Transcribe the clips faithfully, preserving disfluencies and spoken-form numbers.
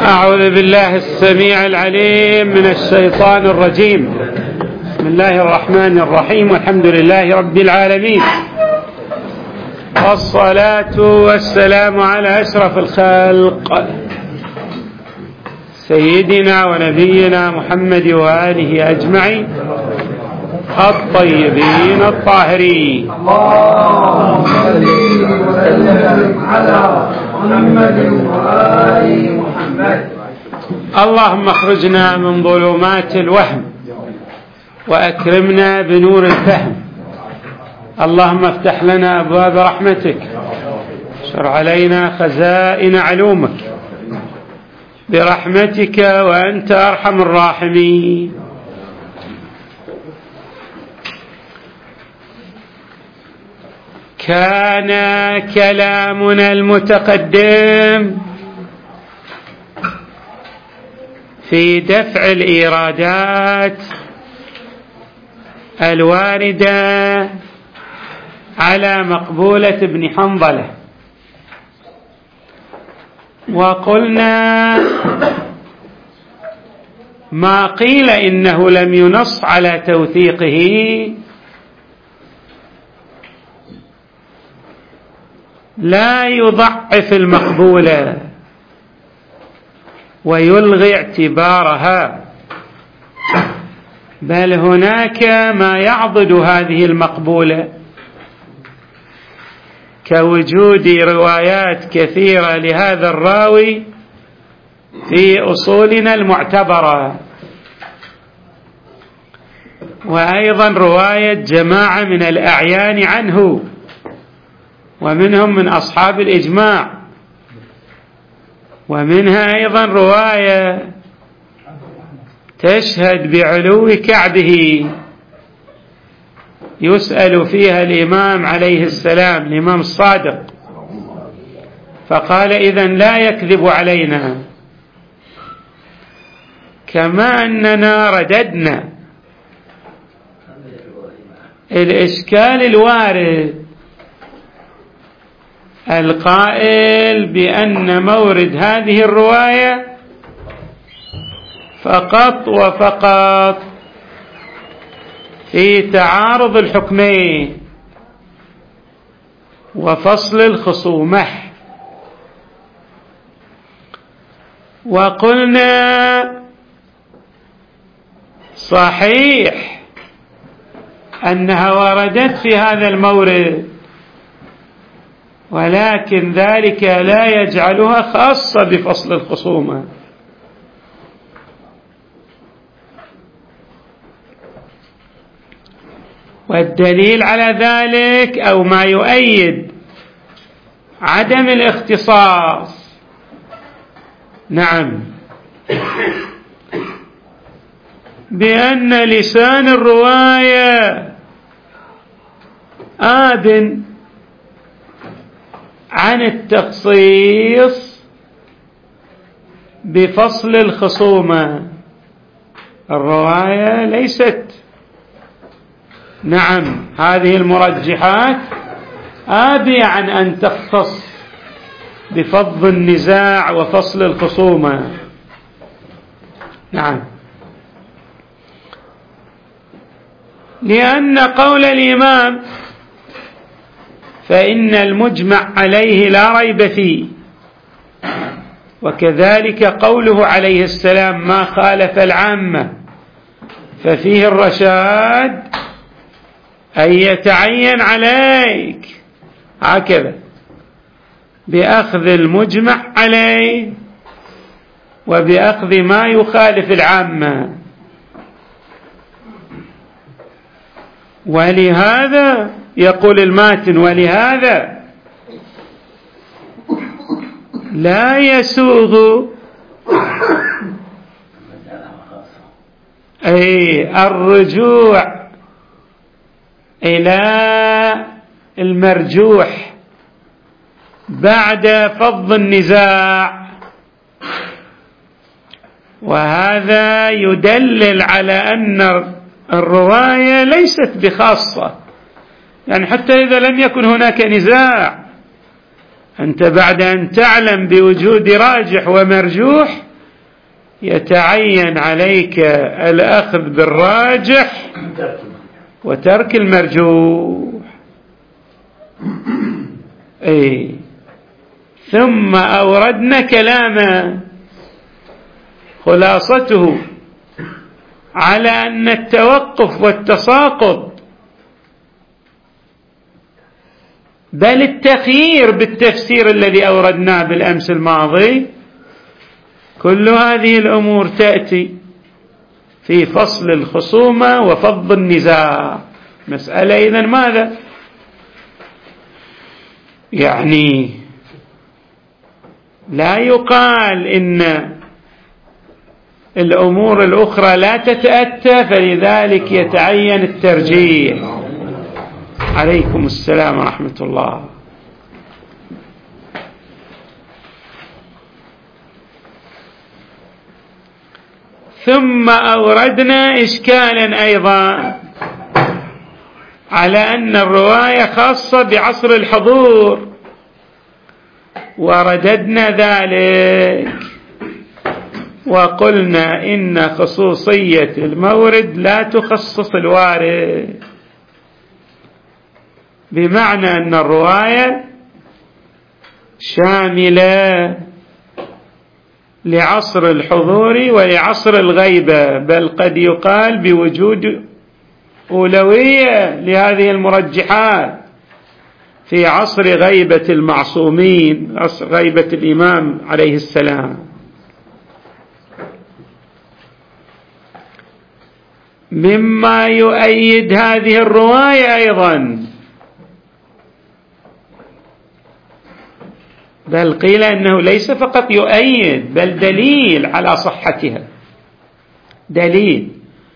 أعوذ بالله السميع العليم من الشيطان الرجيم. بسم الله الرحمن الرحيم، والحمد لله رب العالمين، والصلاة والسلام على أشرف الخلق سيدنا ونبينا محمد وآله أجمعين الطيبين الطاهرين. اللهم صل وسلم على محمد وآل محمد. اللهم اخرجنا من ظلمات الوهم وأكرمنا بنور الفهم. اللهم افتح لنا أبواب رحمتك، اشر علينا خزائن علومك برحمتك وأنت أرحم الراحمين. كان كلامنا المتقدم في دفع الإيرادات الواردة على مقبولة ابن حنظلة، وقلنا ما قيل إنه لم ينص على توثيقه لا يضعف المقبولة ويلغي اعتبارها، بل هناك ما يعضد هذه المقبولة كوجود روايات كثيرة لهذا الراوي في أصولنا المعتبرة، وأيضا رواية جماعة من الأعيان عنه ومنهم من أصحاب الإجماع، ومنها أيضا رواية تشهد بعلو كعبه يسأل فيها الإمام عليه السلام الإمام الصادق فقال إذن لا يكذب علينا. كما أننا رددنا الإشكال الوارد القائل بأن مورد هذه الرواية فقط وفقط في تعارض الحكمين وفصل الخصومة. وقلنا صحيح أنها وردت في هذا المورد، ولكن ذلك لا يجعلها خاصة بفصل الخصومة، والدليل على ذلك أو ما يؤيد عدم الاختصاص نعم بأن لسان الرواية آب عن التخصيص بفصل الخصومة. الرواية ليست نعم هذه المرجحات آبية عن أن تختص بفض النزاع وفصل الخصومة. نعم، لأن قول الإمام فإن المجمع عليه لا ريب فيه، وكذلك قوله عليه السلام ما خالف العامة ففيه الرشاد أن يتعين عليك هكذا بأخذ المجمع عليه وبأخذ ما يخالف العامة. ولهذا يقول الماتن ولهذا لا يسوغ أي الرجوع إلى المرجوح بعد فض النزاع، وهذا يدلل على أن الرواية ليست بخاصة، يعني حتى إذا لم يكن هناك نزاع أنت بعد أن تعلم بوجود راجح ومرجوح يتعين عليك الأخذ بالراجح وترك المرجوح. أي ثم أوردنا كلاما خلاصته على أن التوقف والتساقط بل التخيير بالتفسير الذي أوردناه بالأمس الماضي، كل هذه الأمور تأتي في فصل الخصومة وفض النزاع. مسألة إذن ماذا؟ يعني لا يقال إن الأمور الأخرى لا تتأتى فلذلك يتعين الترجيح. عليكم السلام ورحمة الله. ثم أوردنا إشكالا أيضا على أن الرواية خاصة بعصر الحضور، ورددنا ذلك وقلنا إن خصوصية المورد لا تخصص الوارد، بمعنى أن الرواية شاملة لعصر الحضور ولعصر الغيبة، بل قد يقال بوجود أولوية لهذه المرجحات في عصر غيبة المعصومين، عصر غيبة الإمام عليه السلام. مما يؤيد هذه الرواية أيضا، بل قيل أنه ليس فقط يؤيد بل دليل على صحتها، دليل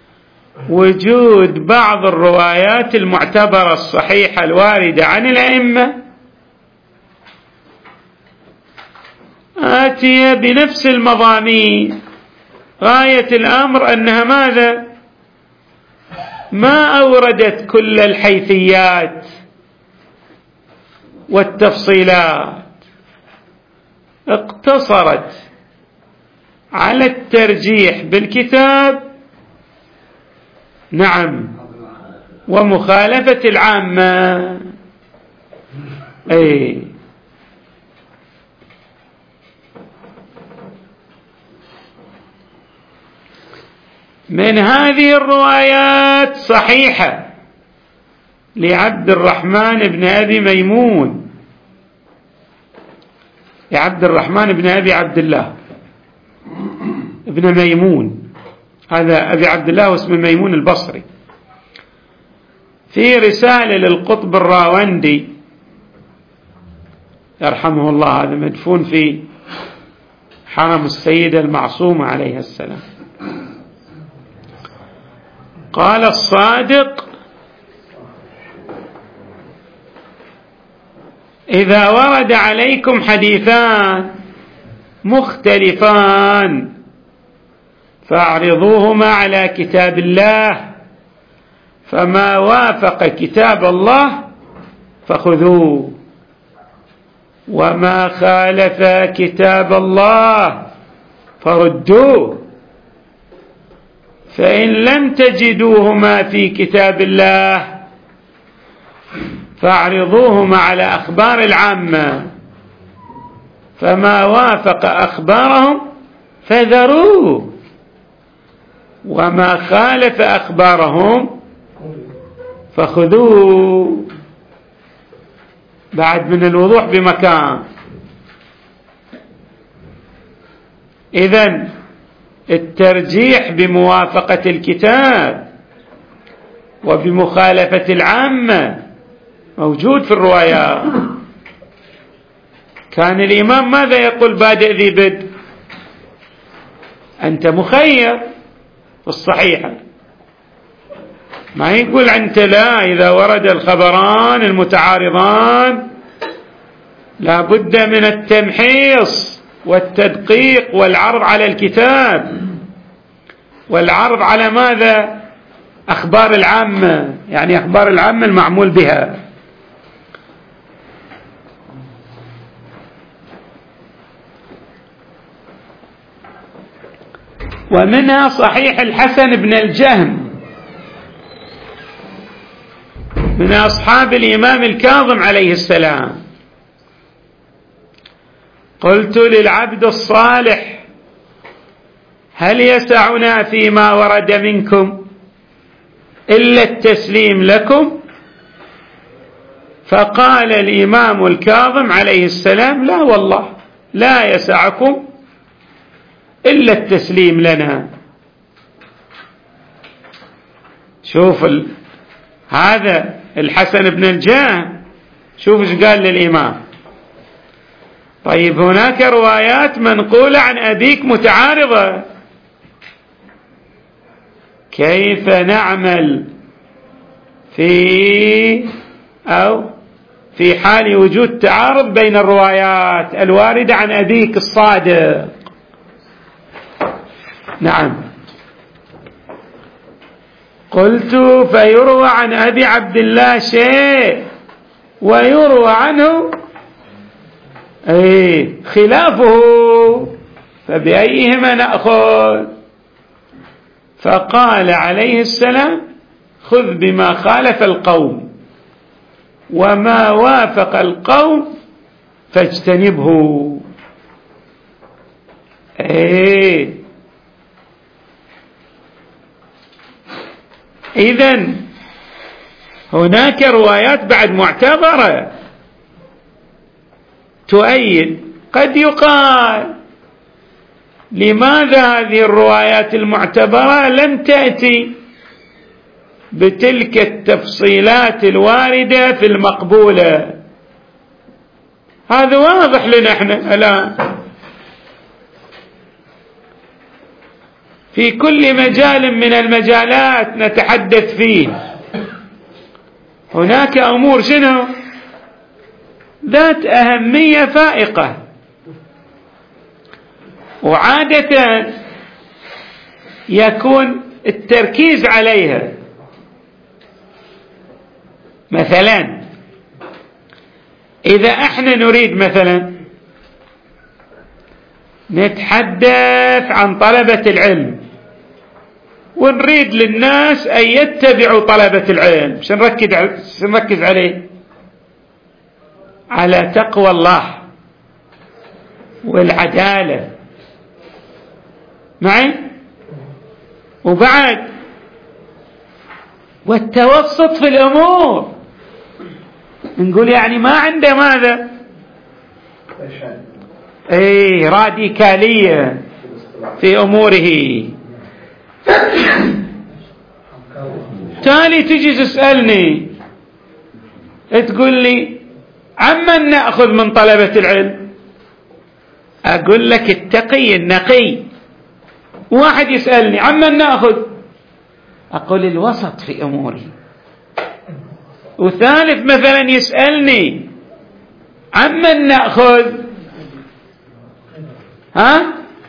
وجود بعض الروايات المعتبرة الصحيحة الواردة عن الأئمة آتية بنفس المضامين، غاية الأمر أنها ماذا؟ ما أوردت كل الحيثيات والتفصيلات، اقتصرت على الترجيح بالكتاب، نعم، ومخالفة العامة. أي من هذه الروايات صحيحة لعبد الرحمن بن أبي ميمون، لعبد الرحمن بن أبي عبد الله ابن ميمون، هذا أبي عبد الله واسمه ميمون البصري، في رسالة للقطب الراوندي يرحمه الله، هذا مدفون في حرم السيدة المعصومة عليها السلام. قال الصادق: إذا ورد عليكم حديثان مختلفان فاعرضوهما على كتاب الله، فما وافق كتاب الله فخذوه، وما خالف كتاب الله فردوه، فإن لم تجدوهما في كتاب الله فاعرضوهما على أخبار العامة، فما وافق أخبارهم فذروه، وما خالف أخبارهم فخذوه. بعد من الوضوح بمكان. إذن الترجيح بموافقة الكتاب وبمخالفة العامة موجود في الروايات. كان الإمام ماذا يقول بادئ ذي بدء؟ أنت مخير في الصحيحة، ما يقول أنت لا، إذا ورد الخبران المتعارضان لا بد من التمحيص والتدقيق والعرض على الكتاب، والعرض على ماذا؟ أخبار العامة، يعني أخبار العامة المعمول بها. ومنها صحيح الحسن بن الجهم من أصحاب الإمام الكاظم عليه السلام: قلت للعبد الصالح: هل يسعنا فيما ورد منكم إلا التسليم لكم؟ فقال الإمام الكاظم عليه السلام: لا والله، لا يسعكم إلا التسليم لنا. شوف ال... هذا الحسن بن الجهم، شوف ايش قال للإمام. طيب هناك روايات منقولة عن أبيك متعارضة، كيف نعمل في أو في حال وجود تعارض بين الروايات الواردة عن أبيك الصادق؟ نعم. قلت: فيروى عن أبي عبد الله شيء ويروى عنه أي خلافه، فبأيهما نأخذ؟ فقال عليه السلام: خذ بما خالف القوم، وما وافق القوم فاجتنبه. ايه إذن هناك روايات بعد معتبرة تؤيد. قد يقال: لماذا هذه الروايات المعتبرة لم تأتي بتلك التفصيلات الواردة في المقبولة؟ هذا واضح لنا احنا الآن في كل مجال من المجالات نتحدث فيه. هناك أمور شنو ذات أهمية فائقة، وعادة يكون التركيز عليها. مثلا إذا احنا نريد مثلا نتحدث عن طلبة العلم ونريد للناس أن يتبعوا طلبة العلم، شنركز نركز عليه على تقوى الله والعدالة معي، وبعد والتوسط في الأمور. نقول يعني ما عنده ماذا اي راديكالية في أموره. تالي تجي تسألني تقول لي عمن نأخذ من طلبة العلم؟ أقول لك التقي النقي. واحد يسألني عمن نأخذ؟ أقول الوسط في أموري. وثالث مثلا يسألني عمن نأخذ؟ ها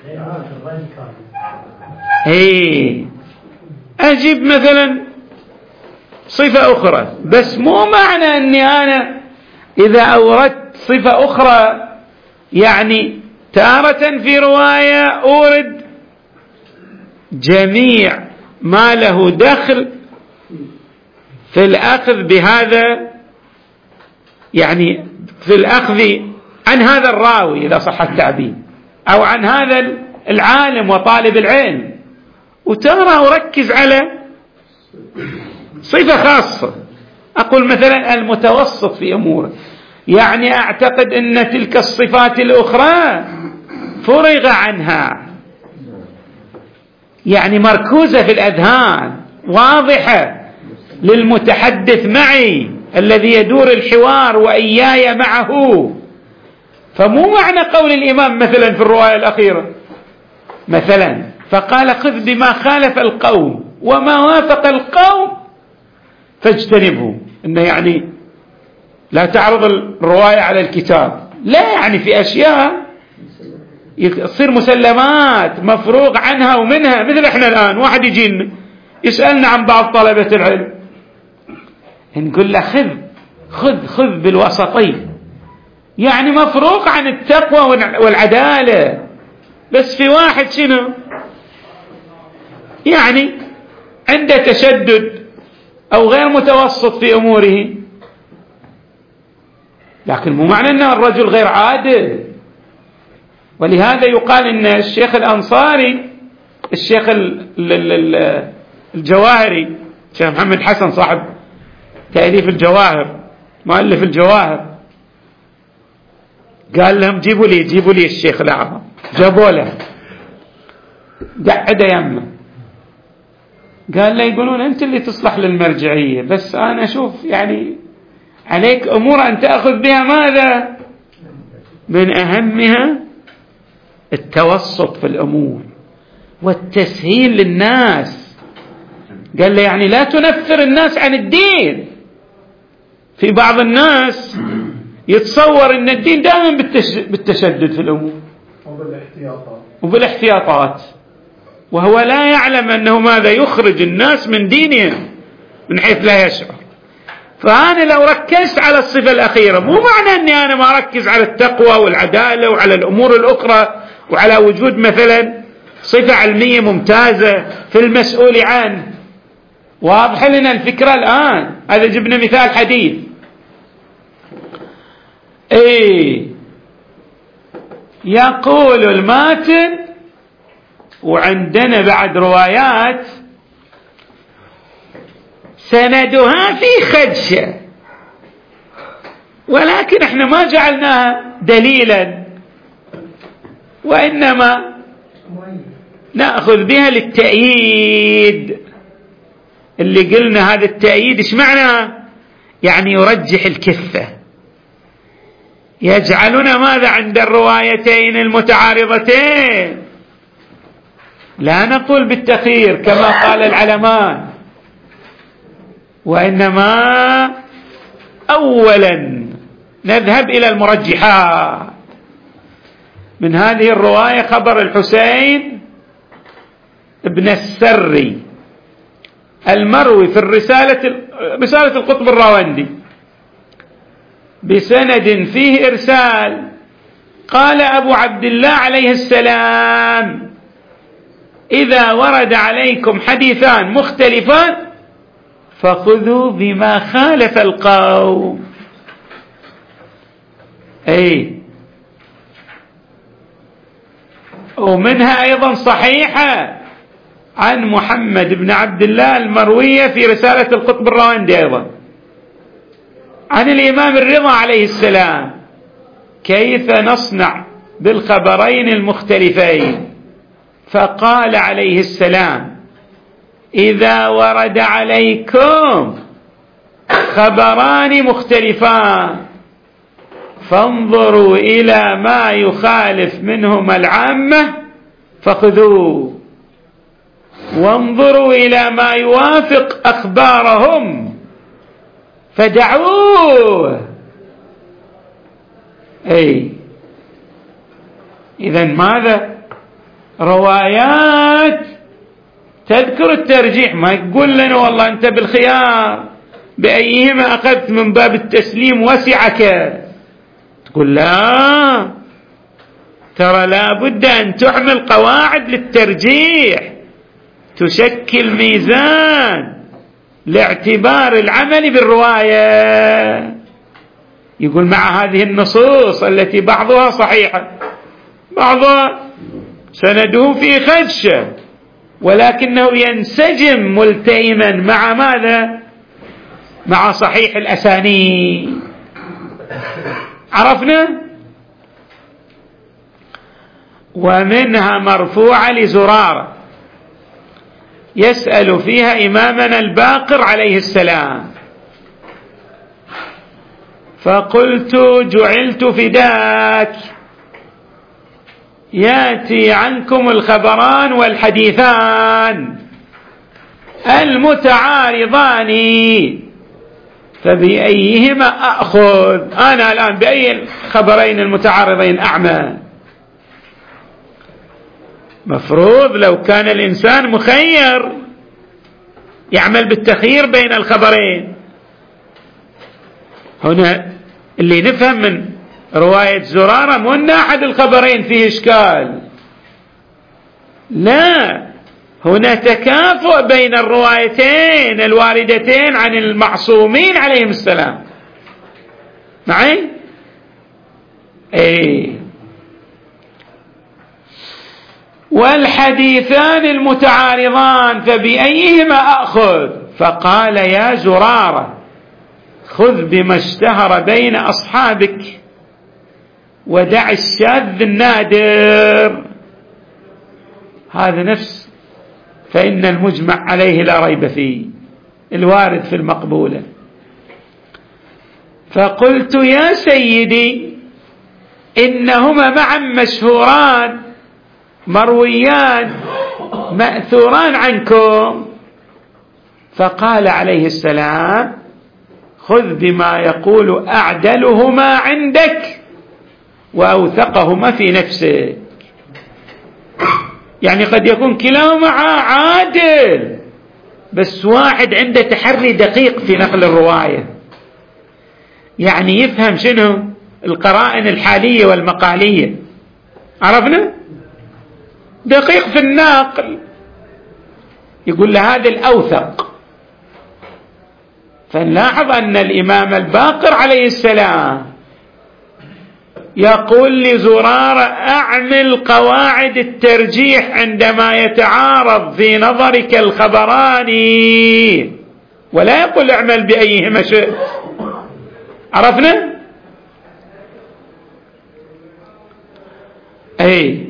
ايه أجيب مثلا صفة أخرى، بس مو معنى أني أنا إذا أوردت صفة أخرى يعني تارة في رواية أورد جميع ما له دخل في الأخذ بهذا، يعني في الأخذ عن هذا الراوي إذا صح التعبير، أو عن هذا العالم وطالب العلم، وترى أركز على صفة خاصة. أقول مثلا المتوسط في أموره، يعني أعتقد أن تلك الصفات الأخرى فرغ عنها، يعني مركوزة في الأذهان، واضحة للمتحدث معي الذي يدور الحوار وإياي معه. فمو معنى قول الإمام مثلا في الرواية الأخيرة مثلا فقال خذ بما خالف القوم وما وافق القوم فاجتنبه، إنه يعني لا تعرض الرواية على الكتاب، لا، يعني في أشياء يصير مسلمات مفروغ عنها ومنها. مثل احنا الآن واحد يجينا يسألنا عن بعض طلبة العلم، نقول له خذ خذ خذ بالوسطية، يعني مفروغ عن التقوى والعدالة. بس في واحد شنو يعني عنده تشدد أو غير متوسط في أموره، لكن مو معنى أن الرجل غير عادل. ولهذا يقال أن الشيخ الأنصاري، الشيخ الجواهري، الشيخ محمد حسن صاحب تأليف الجواهر، مؤلف الجواهر، قال لهم جيبوا لي جيبوا لي الشيخ الأعظم. جابوا له، قعد يمه، قال له يقولون أنت اللي تصلح للمرجعية، بس أنا أشوف يعني عليك أمور أن تأخذ بها ماذا؟ من أهمها التوسط في الأمور والتسهيل للناس. قال له يعني لا تنفر الناس عن الدين. في بعض الناس يتصور أن الدين دائما بالتشدد في الأمور وبالاحتياطات وبالاحتياطات وهو لا يعلم أنه ماذا يخرج الناس من دينهم من حيث لا يشعر. فأنا لو ركزت على الصفة الأخيرة، مو معنى أني أنا ما أركز على التقوى والعدالة وعلى الأمور الأخرى وعلى وجود مثلا صفة علمية ممتازة في المسؤول عنه. واضح لنا الفكرة الآن. هذا جبنا مثال حديث. إيه يقول الماتن، وعندنا بعد روايات سندها في خدشة، ولكن احنا ما جعلناها دليلا، وإنما نأخذ بها للتأييد. اللي قلنا هذا التأييد ايش معنى؟ يعني يرجح الكفة، يجعلنا ماذا عند الروايتين المتعارضتين؟ لا نقول بالتخيير كما قال العلمان، وإنما أولا نذهب إلى المرجحات. من هذه الرواية خبر الحسين ابن السري المروي في الرسالة رسالة القطب الراوندي بسند فيه إرسال. قال أبو عبد الله عليه السلام: إذا ورد عليكم حديثان مختلفان فخذوا بما خالف القوم. أي ومنها أيضا صحيحة عن محمد بن عبد الله المروية في رسالة القطب الراوندي أيضا عن الإمام الرضا عليه السلام: كيف نصنع بالخبرين المختلفين؟ فقال عليه السلام: إذا ورد عليكم خبران مختلفان فانظروا إلى ما يخالف منهما العامة فخذوه، وانظروا إلى ما يوافق أخبارهم فدعوه. أي إذن ماذا؟ روايات تذكر الترجيح، ما يقول لنا والله أنت بالخيار بأيهما أخذت من باب التسليم وسعك. تقول لا، ترى لا بد أن تحمل قواعد للترجيح تشكل ميزان لاعتبار العمل بالرواية. يقول مع هذه النصوص التي بعضها صحيحة بعضها سنده في خدشة، ولكنه ينسجم ملتئما مع ماذا؟ مع صحيح الأسانيد. عرفنا؟ ومنها مرفوعة لزرارة يسأل فيها إمامنا الباقر عليه السلام: فقلت جعلت فداك، يأتي عنكم الخبران والحديثان المتعارضان فبأيهما أخذ؟ أنا الآن بأي الخبرين المتعارضين أعمل؟ مفروض لو كان الإنسان مخير يعمل بالتخيير بين الخبرين. هنا اللي نفهم من رواية زرارة مو أن أحد الخبرين فيه إشكال، لا، هنا تكافؤ بين الروايتين الواردتين عن المعصومين عليهم السلام. معي؟ اي. والحديثان المتعارضان فبأيهما أخذ؟ فقال يا زرارة خذ بما اشتهر بين أصحابك ودع الشاذ النادر. هذا نفس فإن المجمع عليه لا ريب فيه الوارد في المقبولة. فقلت يا سيدي إنهما معا مشهوران مرويان مأثوران عنكم. فقال عليه السلام خذ بما يقول أعدلهما عندك وأوثقهما في نفسك. يعني قد يكون كلاهما عادل بس واحد عنده تحري دقيق في نقل الرواية، يعني يفهم شنو القرائن الحالية والمقالية، عرفنا؟ دقيق في النقل، يقول له هذا الأوثق. فنلاحظ أن الإمام الباقر عليه السلام يقول لزرارة أعمل قواعد الترجيح عندما يتعارض في نظرك الخبران، ولا يقول اعمل بأيهما شئت. عرفنا؟ أي.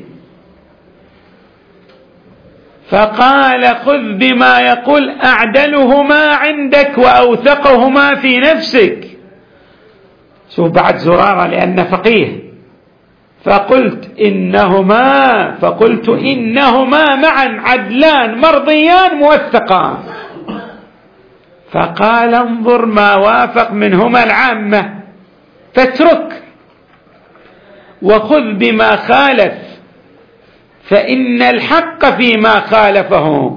فقال خذ بما يقول أعدلهما عندك وأوثقهما في نفسك. شوف بعد زرارة لأن فقيه. فقلت إنهما فقلت إنهما معا عدلان مرضيان موثقان. فقال انظر ما وافق منهما العامة فاترك وخذ بما خالف فإن الحق فيما خالفه.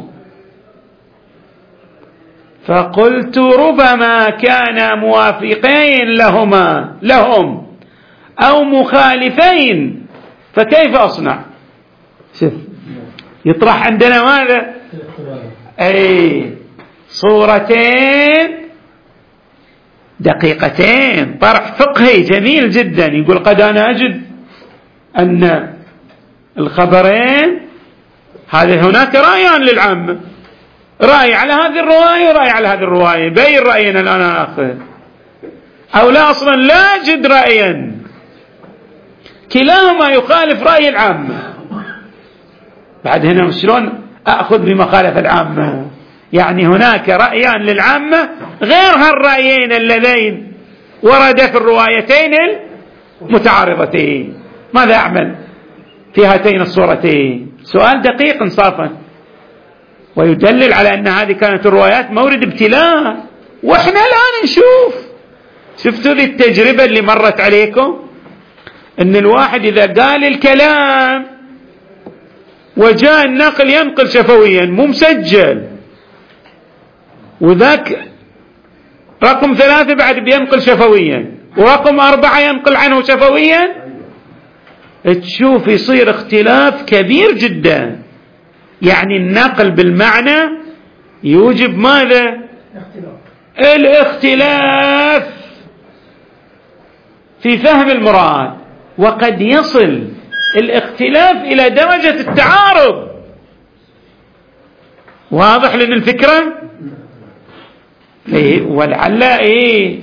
فقلت ربما كان موافقين لهما لهم أو مخالفين فكيف أصنع؟ شوف يطرح عندنا ماذا؟ أي صورتين دقيقتين، طرح فقهي جميل جدا. يقول قد أنا أجد أن الخبرين هذا هناك رأيان للعامة، رأي على هذه الرواية ورأي على هذه الرواية، بين رأينا الآن آخر أو لا أصلا لا أجد رأيا كلاهما يخالف رأي العامة. بعد هنا شلون أخذ بما خالف العامة؟ يعني هناك رأيان للعامة غير هالرأيين اللذين ورد في الروايتين المتعارضتين، ماذا أعمل في هاتين الصورتين؟ سؤال دقيق انصافا، ويدلل على أن هذه كانت الروايات مورد ابتلاء. وإحنا الآن نشوف، شفتوا ذي التجربة اللي مرت عليكم، أن الواحد إذا قال الكلام وجاء النقل ينقل شفويا مو مسجل، وذاك رقم ثلاثة بعد بينقل شفويا، ورقم أربعة ينقل عنه شفويا، تشوف يصير اختلاف كبير جدا. يعني النقل بالمعنى يوجب ماذا؟ الاختلاف في فهم المراد، وقد يصل الاختلاف إلى درجة التعارض. واضح لنا الفكرة؟ إيه ولعل إيه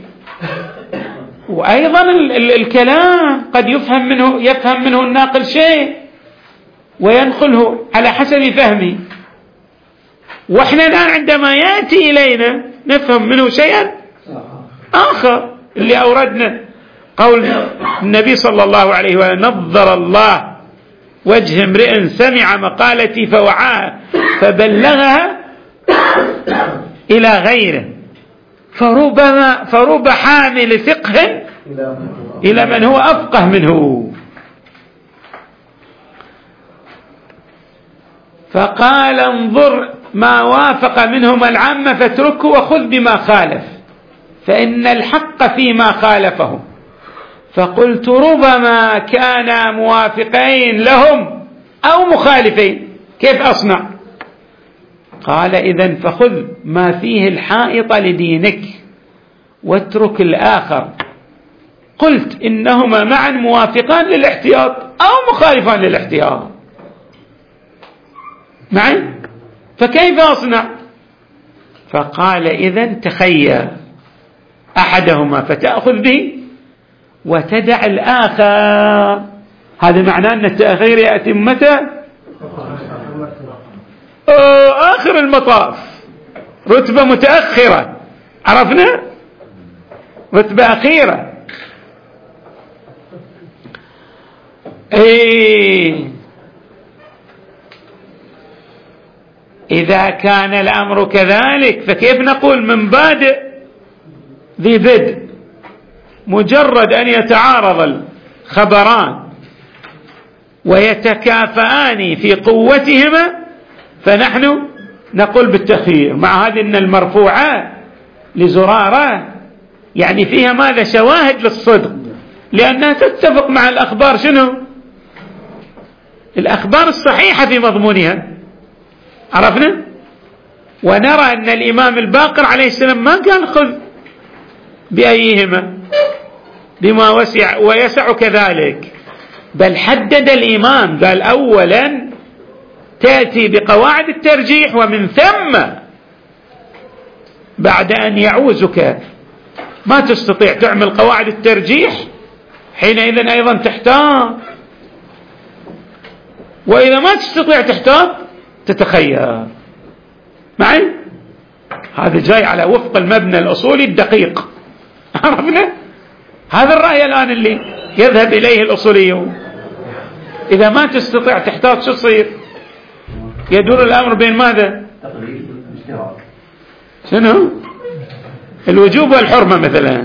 وأيضا ال ال الكلام قد يفهم منه يفهم منه الناقل شيء وينقله على حسب فهمه، وإحنا الآن عندما يأتي إلينا نفهم منه شيئا آخر. اللي أوردنا قول النبي صلى الله عليه وسلم نظر الله وجه امرئ سمع مقالتي فوعاها فبلغها إلى غيره، فربما فرب حامل فقه إلى من هو أفقه منه. فقال انظر ما وافق منهما العامة فاتركه وخذ بما خالف فإن الحق فيما خالفه. فقلت ربما كانا موافقين لهم أو مخالفين، كيف أصنع؟ قال إذن فخذ ما فيه الحائط لدينك واترك الآخر. قلت إنهما معا موافقان للاحتياط أو مخالفان للاحتياط معي، فكيف أصنع؟ فقال إذن تخير أحدهما فتأخذ به وتدع الآخر. هذا معناه أن التأخير يأتي متى؟ آخر المطاف، رتبة متأخرة، عرفنا؟ رتبة أخيرة. إيه إذا كان الأمر كذلك فكيف نقول من بادئ ذي بدء مجرد أن يتعارض الخبران ويتكافئان في قوتهما فنحن نقول بالتخيير، مع هذه أن المرفوعات لزرارة يعني فيها ماذا؟ شواهد للصدق، لأنها تتفق مع الأخبار. شنو؟ الأخبار الصحيحة في مضمونها، عرفنا؟ ونرى أن الإمام الباقر عليه السلام ما قال خذ بأيهما بما وسع ويسع كذلك، بل حدد الإمام قال أولا تأتي بقواعد الترجيح ومن ثم بعد أن يعوزك ما تستطيع تعمل قواعد الترجيح حينئذ أيضا تحتاط، وإذا ما تستطيع تحتاط تتخير معي. هذا جاي على وفق المبنى الأصولي الدقيق، عرفنا؟ هذا الرأي الآن اللي يذهب إليه الأصوليون. إذا ما تستطيع تحتاط شو يصير؟ يدور الأمر بين ماذا؟ شنو؟ الوجوب والحرمة مثلا.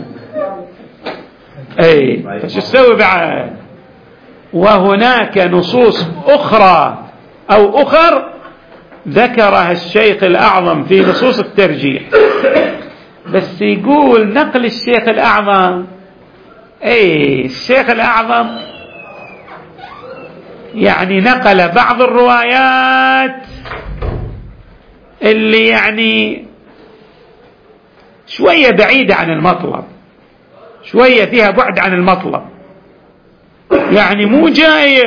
أي فش تسوي بعد؟ وهناك نصوص أخرى أو أخر ذكرها الشيخ الأعظم في نصوص الترجيح، بس يقول نقل الشيخ الأعظم، أي الشيخ الأعظم يعني نقل بعض الروايات اللي يعني شوية بعيدة عن المطلب، شوية فيها بعد عن المطلب، يعني مو جاي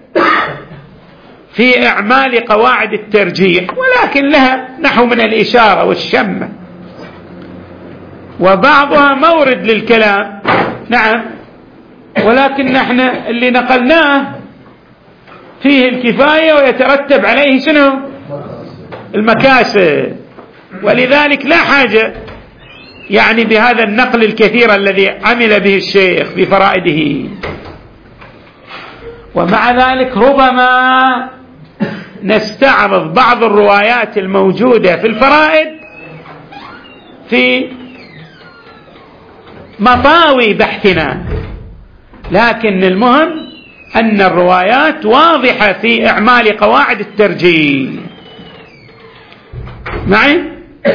في إعمال قواعد الترجيح، ولكن لها نحو من الإشارة والشمة، وبعضها مورد للكلام. نعم، ولكن نحن اللي نقلناه فيه الكفاية ويترتب عليه شنو؟ المكاسب، ولذلك لا حاجة يعني بهذا النقل الكثير الذي عمل به الشيخ في فرائده. ومع ذلك ربما نستعرض بعض الروايات الموجودة في الفرائد في مطاوي بحثنا، لكن المهم أن الروايات واضحة في إعمال قواعد الترجيح. معي؟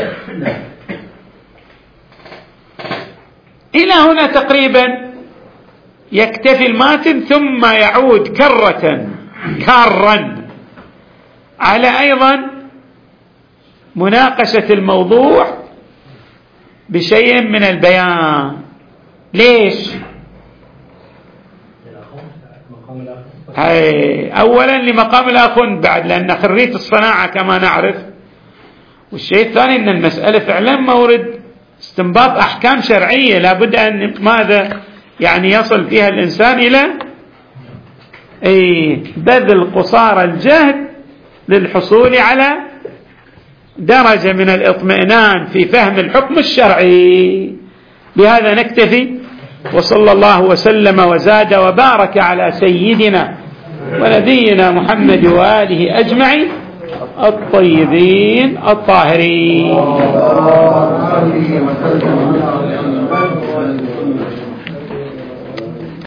إلى هنا تقريبا يكتفي الماتن، ثم يعود كرة كارا على أيضا مناقشة الموضوع بشيء من البيان. ليش؟ أولا لمقام الآخن بعد، لأن خريت الصناعة كما نعرف، والشيء الثاني أن المسألة فعلا مورد استنباط أحكام شرعية لابد أن ماذا يعني يصل فيها الإنسان إلى أي بذل قصارى الجهد للحصول على درجة من الاطمئنان في فهم الحكم الشرعي. بهذا نكتفي، وصلى الله وسلم وزاد وبارك على سيدنا ونبينا محمد وآله أجمعين الطيبين الطاهرين.